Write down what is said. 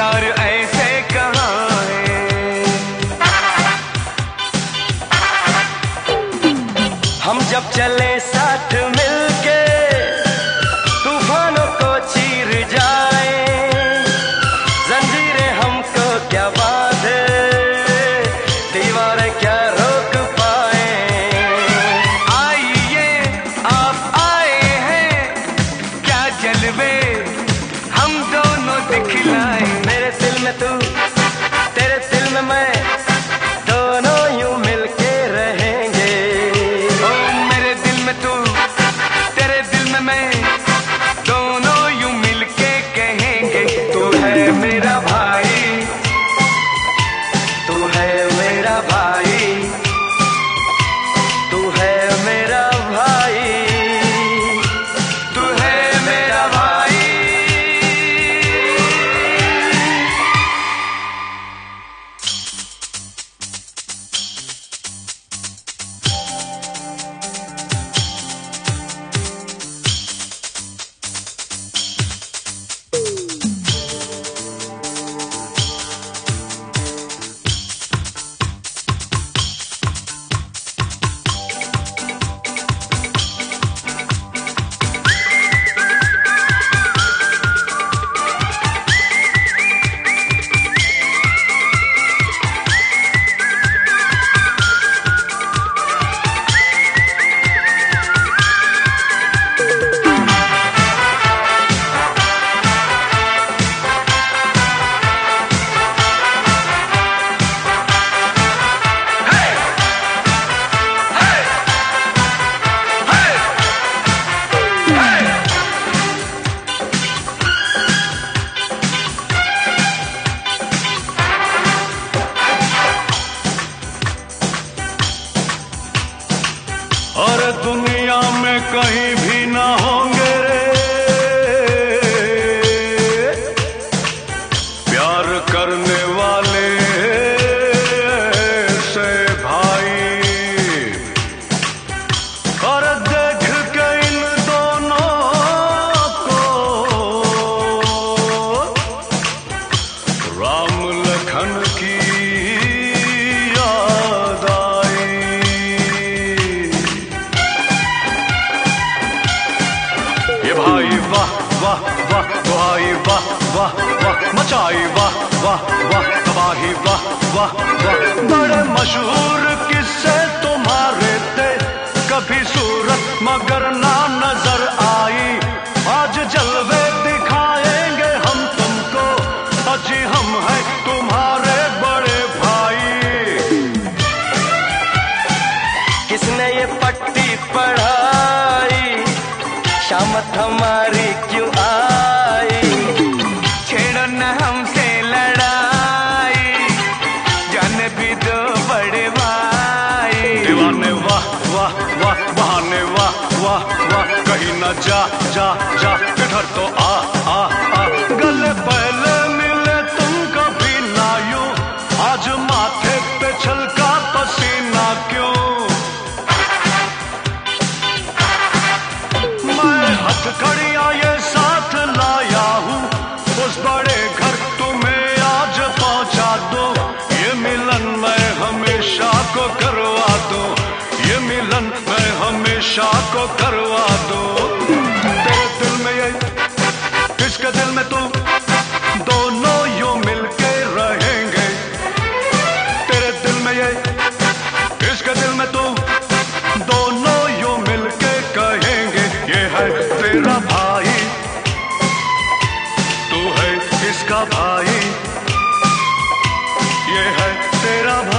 प्यार ऐसे कहाँ है। हम जब चले साथ मिलके तूफानों को चीर जाए, जंजीरें हमको क्या बांधे, दीवारें क्या रोक पाए। आइए आप आए हैं, क्या जलवे हम दोनों दिखलाए। मेरे दिल में तू, तेरे दिल में मैं, दोनों यूं मिलके रहेंगे। ओ मेरे दिल में तू, तेरे दिल में मैं, दोनों यूं मिलके कहेंगे। तू है मेरा भाई, तू है मेरा भाई, तू है मेरा भाई, तू है मेरा भाई। और दुनिया में कहीं भी ना होंगे रे प्यार करने वाले ऐसे भाई। और देख के इन दोनों को राम लखन की याद आई। ये भाई वाह वाह वाह, दुहाई वाह वाह वाह, मचाई वाह वाह वाह, तबाही वाह वाह वाह। बड़े मशहूर किस्से तुम्हारे थे, कभी सूरत मगर ना नजर आई। आज जलवे दिखाएंगे हम तुमको, अजी हम हैं तुम्हारे बड़े भाई। किसने ये पट्टी पढ़ाई, शामत हमारी क्यों आई। छेड़ो न हमसे लड़ाई, जाने भी दो बड़े भाई। दीवाने वाह वाह वाह, बहाने वाह वाह वाह, कहीं न जा जा जा, इधर तो आ आ आ। गले पहले मिले तुम कभी ना यूं, आज माथे पे छलका पसीना क्यों। मैं हथकड़ियां ये साथ लाया हूँ, उस बड़े घर तुम्हें आज पहुँचा दो। ये मिलन मैं हमेशा को करवा दो, ये मिलन मैं हमेशा को करवा दो। तेरे दिल में ये, किसके दिल में तू, दोनों यूं मिलके रहेंगे। तेरे दिल में ये, किसके दिल में तू, दोनों यूं मिलके कहेंगे। ये है तेरा भाई, तू है इसका भाई, ये है तेरा भाई।